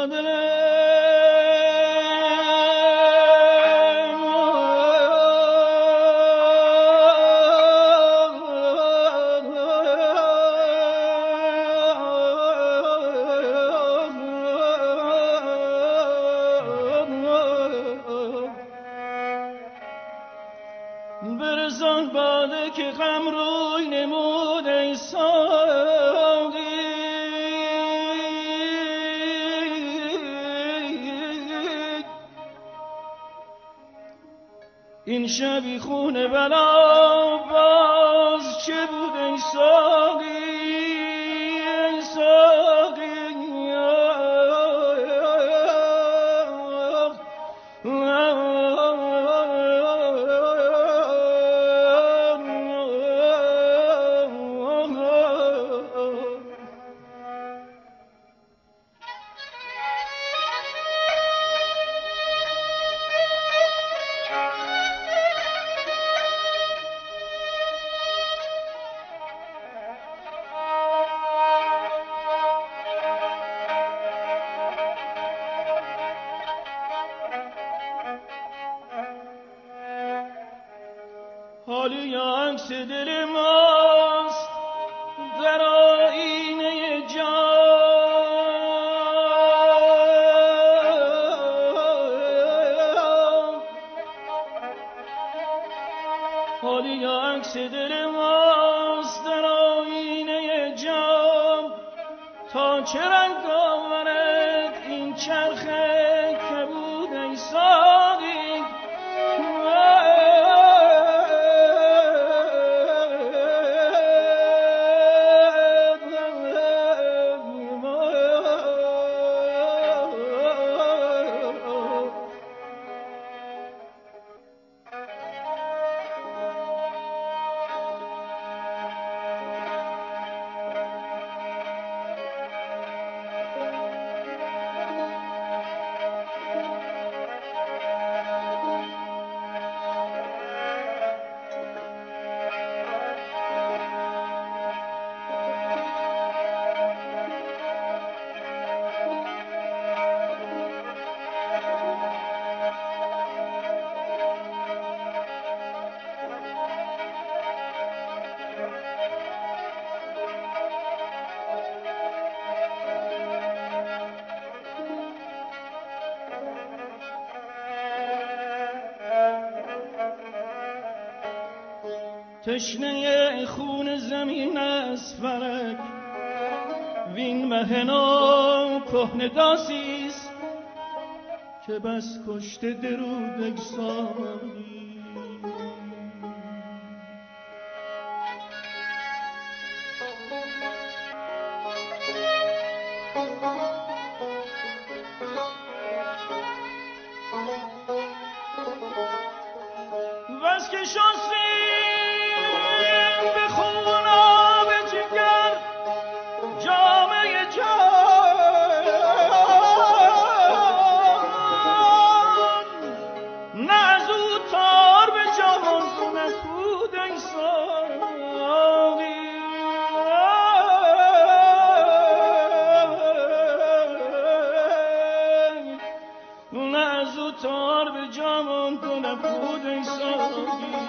برسان باده که غم روی نمود ای ساقی. این شبی خون بلا باز چه بود ای ساقی ای ساقی. حالی عکس دل ماست در آینه جان، حالی عکس دل ماست در آینه جان. تا چه رنگ آورد این چرخه که بود ای ساقی. تشنه خون زمین است فلک، وین مه نو کهنه داسیست که بس کشته درود ای ساقی. بس که شستی تار به جامون کنه بود ای ساقی.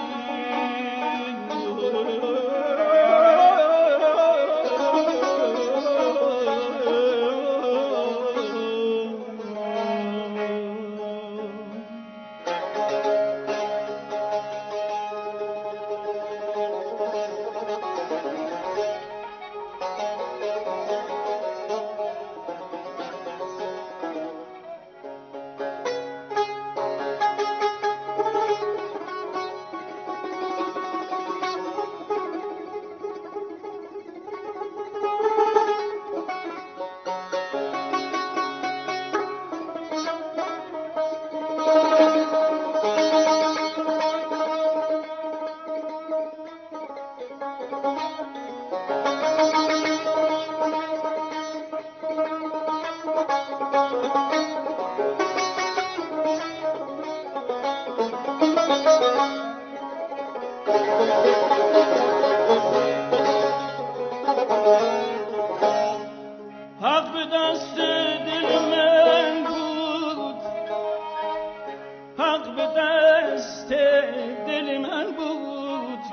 حق به دست دل من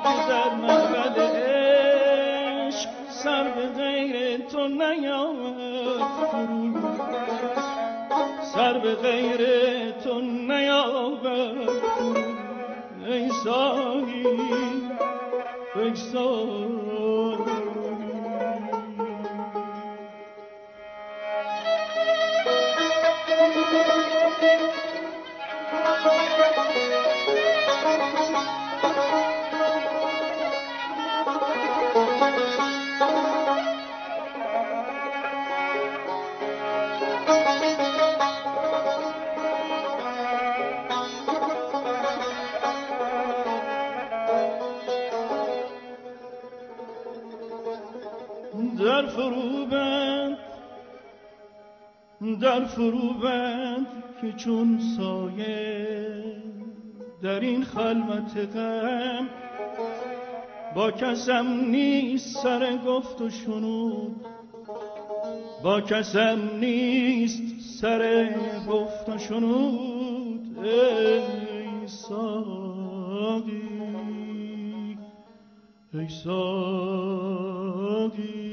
که در معبد عشق سر به غیر تو نیاورد فرود، سر به غیر تو نیاورد فرود. ای ساقی ای ساقی در فرو بند که چون سایه در این خلوت غم با کسم نیست سر گفت و شنود، با کسم نیست سر گفت و شنود. ای ساقی ای ساقی